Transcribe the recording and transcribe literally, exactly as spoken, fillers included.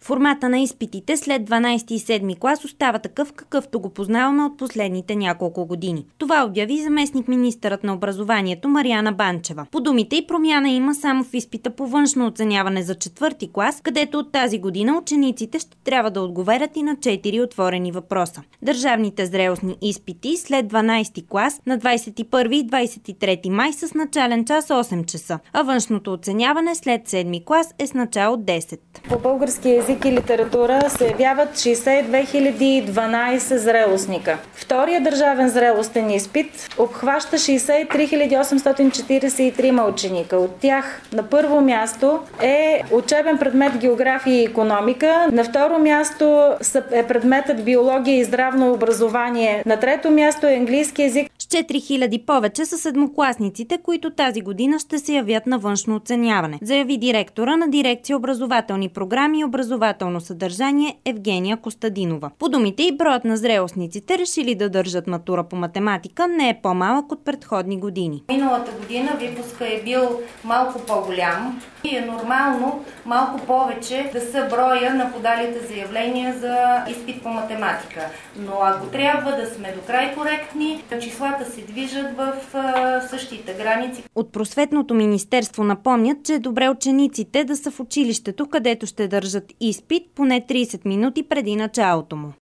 Формата на изпитите след дванайсти и седми клас остава такъв, какъвто го познаваме от последните няколко години. Това обяви заместник-министърът на образованието Мариана Банчева. По думите й промяна има само в изпита по външно оценяване за четвърти клас, където от тази година учениците ще трябва да отговарят и на четири отворени въпроса. Държавните зрелостни изпити след дванайсти клас на двайсет и първи и двайсет и трети май с начален час осем часа, а външното оценяване след седми клас е с начало десет. По български език и литература се явяват шейсет и две хиляди и дванайсет зрелостника. Втория държавен зрелостен изпит обхваща шейсет и три хиляди осемстотин четирийсет и три ученика. От тях на първо място е учебен предмет география и икономика, на второ място е предметът биология и здравно образование, на трето място е английски език. С четири хиляди повече са седмокласниците, които тази година ще се явят на външно оценяване, заяви директора на дирекция образователни програми и образователно съдържание Евгения Костадинова. По думите и броят на зрелостниците, решили да държат матура по математика, не е по-малък от предходни години. Миналата година випуска е бил малко по-голям и е нормално малко повече да са броя на подалите заявления за изпит по математика. Но ако трябва да сме до край коректни, числата се движат в същите граници. От Просветното министерство напомнят, че е добре учениците да са в училището, където ще държат изпит поне трийсет минути преди началото му.